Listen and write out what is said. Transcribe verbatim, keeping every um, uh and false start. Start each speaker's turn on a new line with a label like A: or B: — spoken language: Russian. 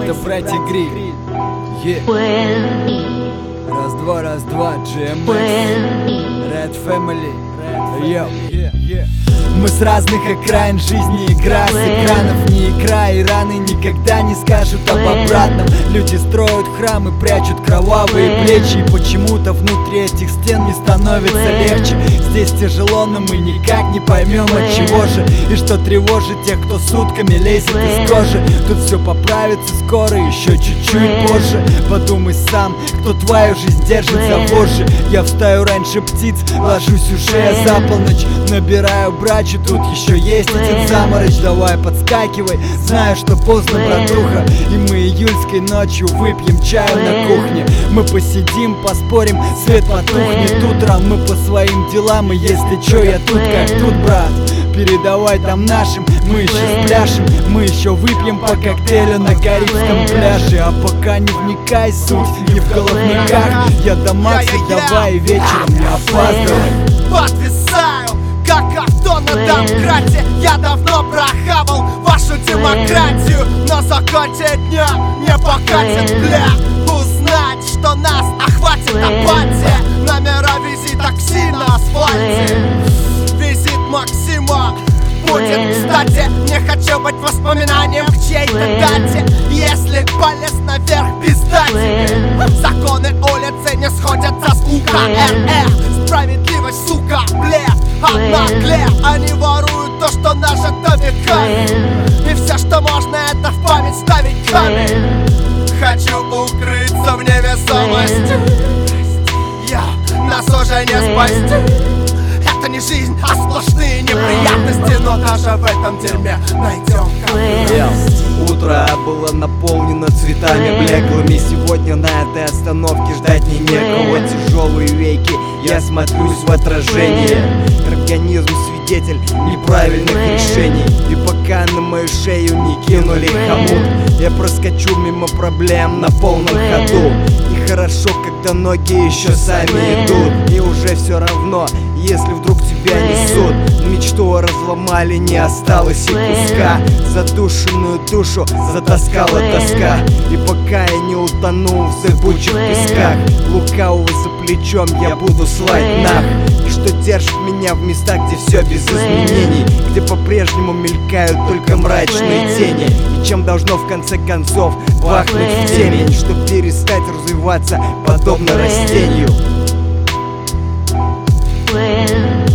A: Это братья Гриль. Yeah. Раз-два, раз-два, джи эм экс, Red Family. Yo. Yeah, yeah. Мы с разных окраин жизни, игра с экранов. Не игра, и раны никогда не скажут об обратном. Люди строят храмы, прячут кровавые плечи, и почему-то внутри этих стен не становится легче. Здесь тяжело, но мы никак не поймем, от чего же и что тревожит тех, кто сутками лезет из кожи. Тут все поправится скоро, еще чуть-чуть позже. Подумай сам, кто твою жизнь держит за вожжи. Я встаю раньше птиц, ложусь уже за полночь, набираю брачу, тут еще есть один заморочь. Давай подскакивай, знаю, что поздно, братуха, и мы июльской ночью выпьем чаю на кухне. Мы посидим, поспорим, свет потухнет утром. Мы по своим делам, и если чё, я тут как тут, брат. Передавай там нашим, мы еще спляшем, мы еще выпьем по коктейлю на Карибском пляже. А пока не вникай, суть не в головниках. Я до Макса, давай вечером не опаздывай.
B: Подвисаю, как авто на домкрате. Я давно прохавал вашу демократию, но закончить дня не покатит, бля. Узнать, что нас охватит апатия. Номера визит такси на асфальте. Визит Максима будет кстати. Не хочу быть воспоминанием к чьей-то дате. Если полез наверх без дати, законы улицы не сходятся с У К Р Э. Справедливость, сука, блеф, а нагле. Они воруют то, что нажито веками, и все, что можно, это в память ставить камень. Хочу укрыться в невесомости. Я, нас уже не спасти. Это не жизнь, а сплошные неприятности, но даже в этом дерьме найдем
C: yeah. Утро было наполнено цветами блеклыми. Сегодня на этой остановке ждать не некого. Тяжелые веки, я смотрюсь в отражение. Организм свидетель неправильных решений. И пока на мою шею не кинули хомут, я проскочу мимо проблем на полном ходу. И хорошо, когда ноги еще сами идут, и уже все равно, если вдруг тебя несут. Мечту разломали, не осталось и куска. Задушенную душу затаскала тоска. И пока я не утону в зыбучих песках, лукавого за плечом я буду слать нах. И что держит меня в местах, где все без изменений, где по-прежнему мелькают только мрачные тени. И чем должно в конце концов пахнуть в темень, чтоб перестать развиваться подобно растению.